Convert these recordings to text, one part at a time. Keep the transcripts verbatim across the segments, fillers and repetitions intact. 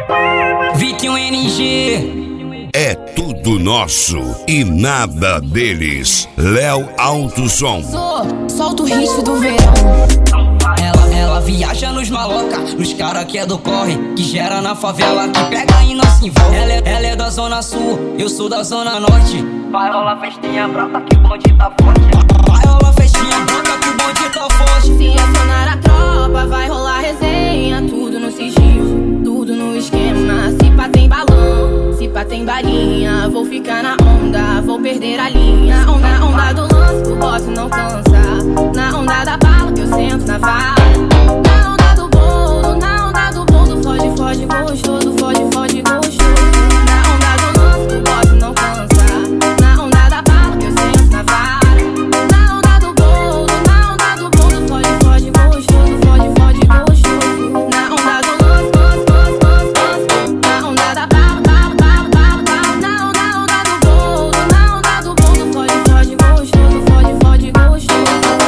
Vitinho N G. É tudo nosso e nada deles. Léo Alto Som. Solta o ritmo do verão. Ela, ela viaja nos maloca, nos cara que é do corre, que gera na favela, que pega e não se envolve. Ela é, ela é da zona sul, eu sou da zona norte. Vai rolar festinha brota que o bonde tá forte. Vai rolar festinha brota que o bonde tá forte. Se acionar a tropa, vai rolar resenha. Tudo no sigilo, tudo no esquema. Se pá tem balão, se pá tem balinha. Vou ficar na onda, vou perder a linha. Onda, onda do lance, o boss não cansa. Na onda da bala que eu sento na vara. Na onda do bolo, na onda do bolo. Foge, foge, gostoso, foge, foge, gostoso. Na onda do lance, o boss não cansa. Na onda da bala que eu sento na vara. Na onda do bolo, na onda do bolo. Foge, foge, gostoso, foge, foge, gostoso. Na onda do lance, lance, lance, lance, lance. Na onda da bala, bala, bala, bala, bala. Na onda, onda do bolo, na onda do bolo. Foge, foge, gostoso, foge, foge, gostoso.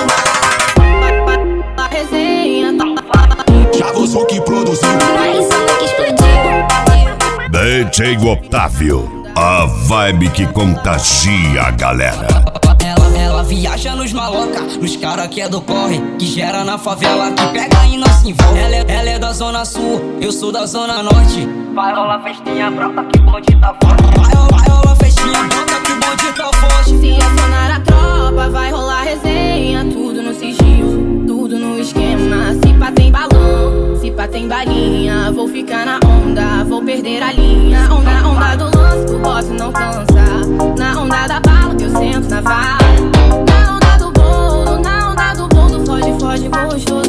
A resenha já você que produziu. Mas que explodiu. D J Otávio, a vibe que contagia a galera. Ela, ela viaja nos maloca, nos cara que é do corre, que gera na favela, que pega e não se envolve. Ela é, ela é da zona sul, eu sou da zona norte. Vai rolar festinha brota que o bonde tá forte. Vai rolar, vai rolar festinha brota que o bonde tá forte. Se acionar a tropa, vai rolar resenha. Tudo no sigilo, tudo no esquema. Se pá tem balão, se pá tem balinha. Vou ficar na onda, vou perder a linha. Onda, onda do lance, o boss não cansa. Na onda da bala que eu sento na vara. Na onda do bolo, na onda do bolo. Foge, foge, gostoso.